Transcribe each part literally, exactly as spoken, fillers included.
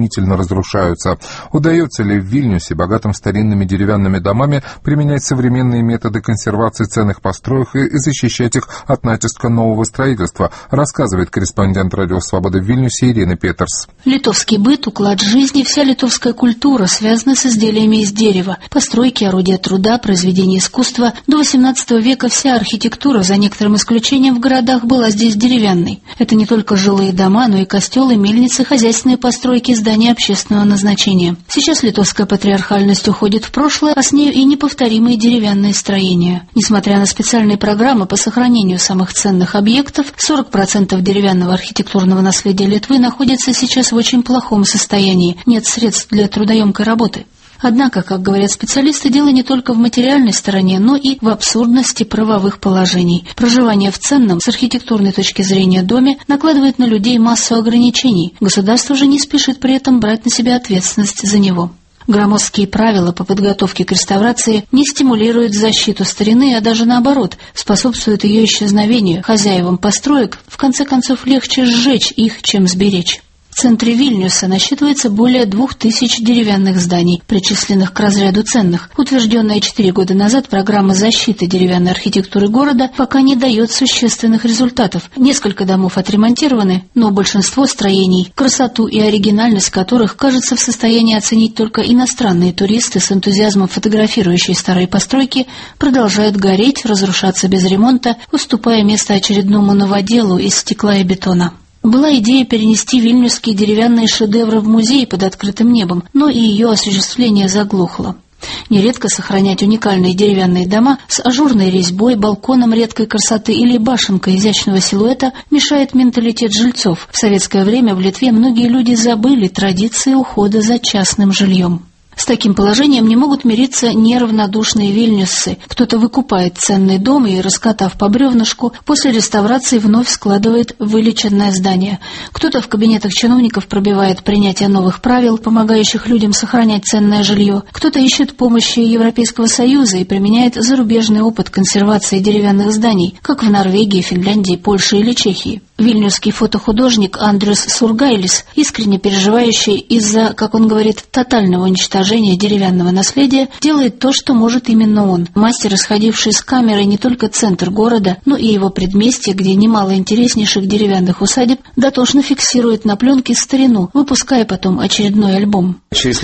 стремительно разрушаются. Удается ли в Вильнюсе, богатым старинными деревянными домами, применять современные методы консервации ценных построек и защищать их от натиска нового строительства, рассказывает корреспондент Радио Свобода в Вильнюсе Ирина Петерс. Литовский быт, уклад жизни, вся литовская культура связаны с изделиями из дерева. Постройки, орудия труда, произведения искусства. До восемнадцатого века вся архитектура, за некоторым исключением, в городах была здесь деревянной. Это не только жилые дома, но и костелы, мельницы, хозяйственные постройки, здания общественного назначения. Сейчас литовская патриархальность уходит в прошлое, а с нею и неповторимые деревянные строения. Несмотря на специальные программы по сохранению самых ценных объектов, сорок процентов деревянного архитектурного наследия Литвы находится сейчас в очень плохом состоянии. Нет средств для трудоемкой работы. Однако, как говорят специалисты, дело не только в материальной стороне, но и в абсурдности правовых положений. Проживание в ценном, с архитектурной точки зрения, доме накладывает на людей массу ограничений. Государство же не спешит при этом брать на себя ответственность за него. Громоздкие правила по подготовке к реставрации не стимулируют защиту старины, а даже наоборот, способствуют ее исчезновению. Хозяевам построек, в конце концов, легче сжечь их, чем сберечь. В центре Вильнюса насчитывается более двух тысяч деревянных зданий, причисленных к разряду ценных. Утвержденная четыре года назад программа защиты деревянной архитектуры города пока не дает существенных результатов. Несколько домов отремонтированы, но большинство строений, красоту и оригинальность которых, кажется, в состоянии оценить только иностранные туристы, с энтузиазмом фотографирующие старые постройки, продолжают гореть, разрушаться без ремонта, уступая место очередному новоделу из стекла и бетона. Была идея перенести вильнюсские деревянные шедевры в музей под открытым небом, но и ее осуществление заглохло. Нередко сохранять уникальные деревянные дома с ажурной резьбой, балконом редкой красоты или башенкой изящного силуэта мешает менталитет жильцов. В советское время в Литве многие люди забыли традиции ухода за частным жильем. С таким положением не могут мириться неравнодушные вильнюсцы. Кто-то выкупает ценный дом и, раскатав по бревнышку, после реставрации вновь складывает в вылеченное здание. Кто-то в кабинетах чиновников пробивает принятие новых правил, помогающих людям сохранять ценное жилье. Кто-то ищет помощи Европейского Союза и применяет зарубежный опыт консервации деревянных зданий, как в Норвегии, Финляндии, Польше или Чехии. Вильнюсский фотохудожник Андрюс Сургайлис, искренне переживающий из-за, как он говорит, тотального уничтожения деревянного наследия, делает то, что может именно он. Мастер, исходивший с камерой не только центр города, но и его предместье, где немало интереснейших деревянных усадеб, дотошно фиксирует на пленке старину, выпуская потом очередной альбом.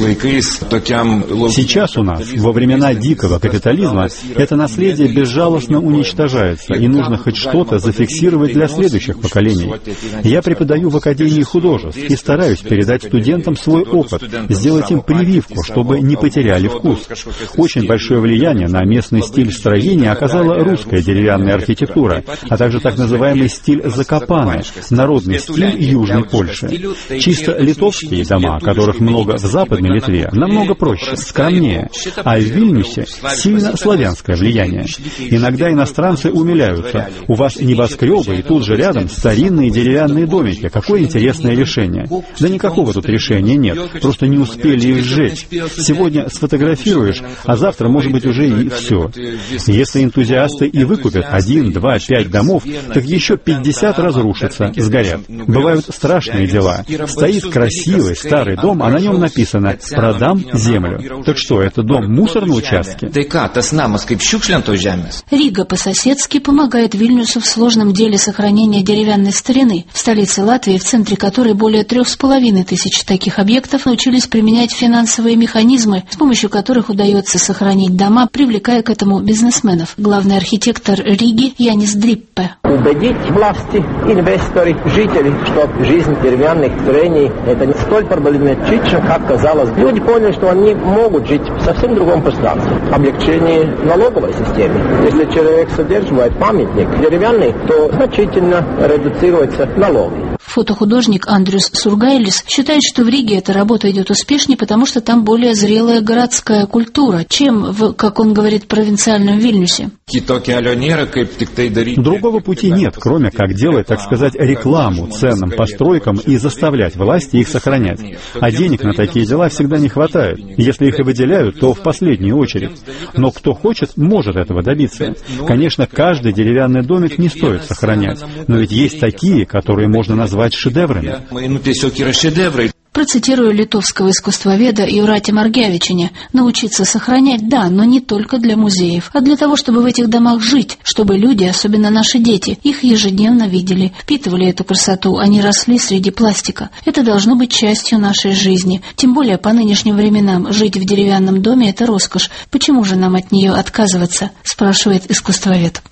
Сейчас у нас, во времена дикого капитализма, это наследие безжалостно уничтожается, и нужно хоть что-то зафиксировать для следующих поколений. Я преподаю в Академии художеств и стараюсь передать студентам свой опыт, сделать им прививку, чтобы не потеряли вкус. Очень большое влияние на местный стиль строения оказала русская деревянная архитектура, а также так называемый стиль Закопаны, народный стиль Южной Польши. Чисто литовские дома, которых много в Западной Литве, намного проще, скромнее, а в Вильнюсе сильно славянское влияние. Иногда иностранцы умиляются: у вас небоскребы и тут же рядом старинные деревянные домики. Какое интересное решение. Да никакого тут решения нет, просто не успели их сжечь. Сегодня сфотографируешь, а завтра, может быть, уже и все. Если энтузиасты и выкупят один, два, пять домов, так еще пятьдесят разрушатся, сгорят. Бывают страшные дела. Стоит красивый старый дом, а на нем написано «Продам землю». Так что, это дом мусор на участке? Рига по-соседски помогает Вильнюсу в сложном деле сохранения деревянной старины. В столице Латвии, в центре которой более трех с половиной тысяч таких объектов, научились применять финансовые механизмы, с помощью которых удается сохранить дома, привлекая к этому бизнесменов. Главный архитектор Риги Янис Дриппе. Убедить власти, инвесторы, жители, что жизнь деревянных строений – это не столь проблематично, как казалось. Люди поняли, что они могут жить в совсем другом пространстве. Облегчение налоговой системы. Если человек содерживает памятник деревянный, то значительно редуцируются налоги. Фотохудожник Андрюс Сургайлис считает, что в Риге эта работа идет успешнее, потому что там более зрелая городская культура, чем в, как он говорит, провинциальном Вильнюсе. Другого пути нет, кроме как делать, так сказать, рекламу ценным постройкам и заставлять власти их сохранять. А денег на такие дела всегда не хватает. Если их и выделяют, то в последнюю очередь. Но кто хочет, может этого добиться. Конечно, каждый деревянный домик не стоит сохранять, но ведь есть такие, которые можно назвать шедеврами. Процитирую литовского искусствоведа Юратį Маргевичиня: «Научиться сохранять, да, но не только для музеев, а для того, чтобы в этих домах жить, чтобы люди, особенно наши дети, их ежедневно видели, впитывали эту красоту, они росли среди пластика. Это должно быть частью нашей жизни. Тем более по нынешним временам жить в деревянном доме – это роскошь. Почему же нам от нее отказываться?» – спрашивает искусствовед.